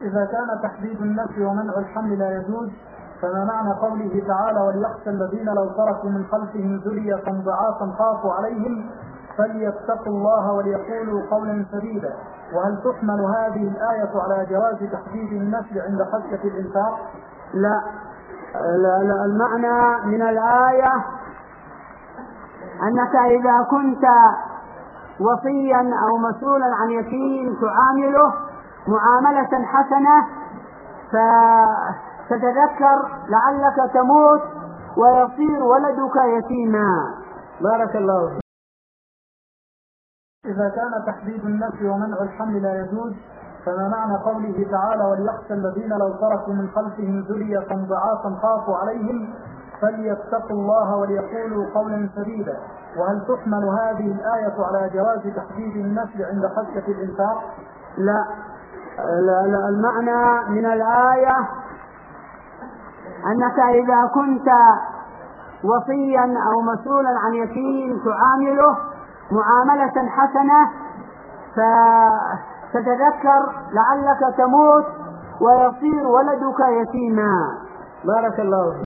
إذا كان تحديد النفي ومنع الحمل لا يجوز، فما معنى قوله تعالى وليخشى الذين لو تركوا من خلفهم ذرية ضعافا خافوا عليهم فليتقوا الله وليقولوا قولا سديدا؟ وهل تحمل هذه الآية على جواز تحديد النفي عند خشية الإنفاق؟ لا، المعنى من الآية أنك إذا كنت وصيا أو مسؤولا عن يتيم تعامله معاملة حسنة فتتذكر لعلك تموت ويصير ولدك يتيما. بارك الله فيك. إذا كان تحديد النفي ومنع الحمل لا يجوز، فما معنى قوله تعالى وليخشى الذين لو تركوا من خلفهم ذرية ضعافا خافوا عليهم فليتقوا الله وليقولوا قولا سديدا؟ وهل تحمل هذه الآية على جواز تحديد النفي عند خشية الإنفاق؟ لا، المعنى من الآية أنك إذا كنت وصيا أو مسؤولا عن يتيم تعامله معاملة حسنة فتتذكر لعلك تموت ويصير ولدك يتيما. بارك الله فيك.